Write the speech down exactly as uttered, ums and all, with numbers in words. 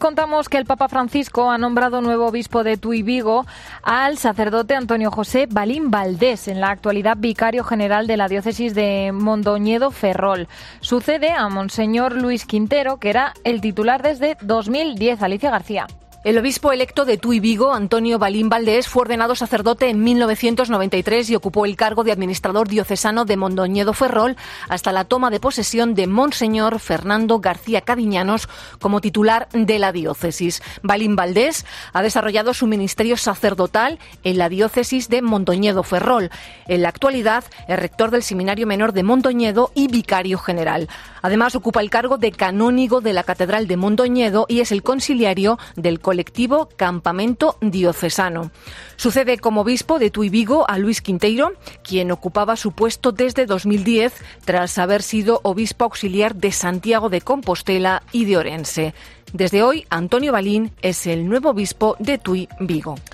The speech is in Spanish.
Contamos que el Papa Francisco ha nombrado nuevo obispo de Tui Vigo al sacerdote Antonio José Balín Valdés, en la actualidad vicario general de la diócesis de Mondoñedo Ferrol. Sucede a Monseñor Luis Quintero, que era el titular desde dos mil diez. Alicia García. El obispo electo de Tui Vigo, Antonio Balín Valdés, fue ordenado sacerdote en mil novecientos noventa y tres y ocupó el cargo de administrador diocesano de Mondoñedo Ferrol hasta la toma de posesión de Monseñor Fernando García Cadiñanos como titular de la diócesis. Balín Valdés ha desarrollado su ministerio sacerdotal en la diócesis de Mondoñedo Ferrol. En la actualidad es rector del Seminario Menor de Mondoñedo y vicario general. Además, ocupa el cargo de canónigo de la Catedral de Mondoñedo y es el consiliario del colectivo Campamento Diocesano. Sucede como obispo de Tui Vigo a Luis Quinteiro, quien ocupaba su puesto desde dos mil diez tras haber sido obispo auxiliar de Santiago de Compostela y de Orense. Desde hoy, Antonio Balín es el nuevo obispo de Tui Vigo.